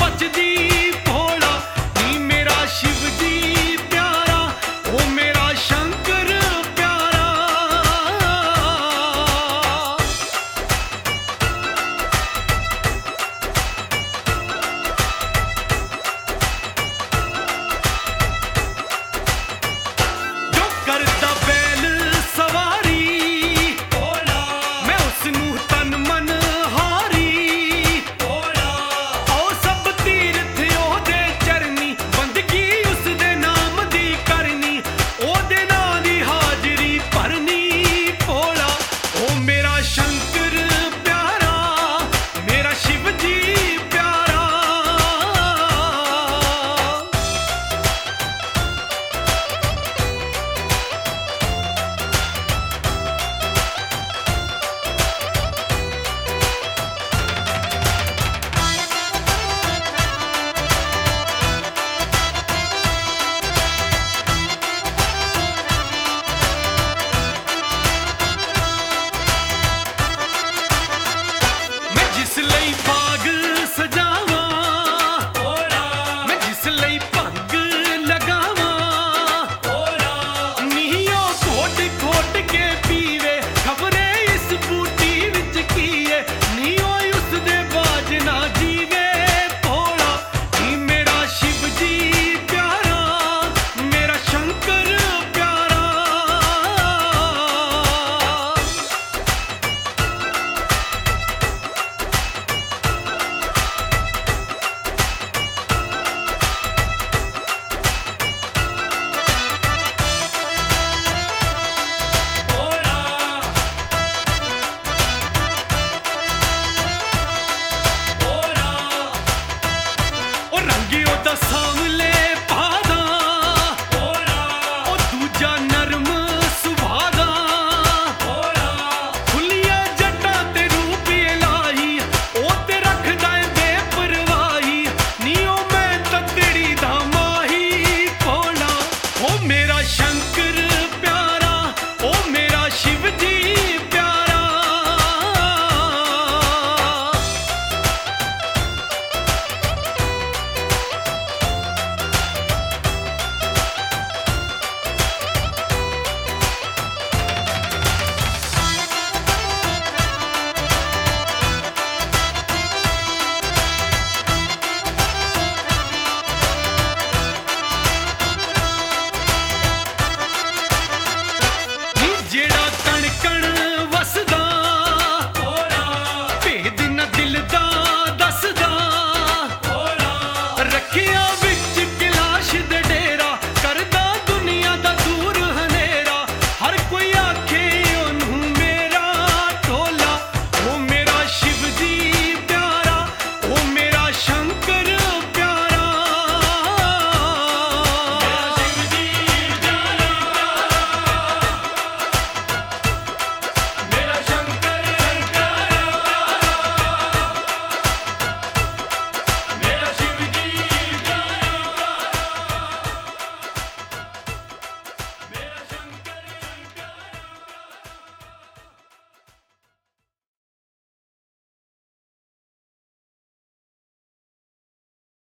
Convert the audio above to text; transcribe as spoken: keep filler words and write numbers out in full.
बचदी भोला नी मेरा शिव जी प्यारा ओ मेरा शंकर प्यारा। जो करदा बैल सवारी भोला मैं उसनू तन मन हारी भोला। आओ सब तीरथ ओहदे चरनी बंदगी उसदे नाम दी करनी ओहदे नां दी हाजरी भरनी भोला ओ मेरा शंकर प्यारा मेरा शिव जी प्यारा। मैं जिस लई बाग सजावां भोला मैं जिस लई भंग लगावां भोला नीओ घोट घोट के पीवे खबरे इस बूटी विच की है नीओ उसदे बाज ना जीवे भोला नी मेरा शिव जी प्यारा मेरा शंकर प्यारा। ओ रंगी ओदा सांव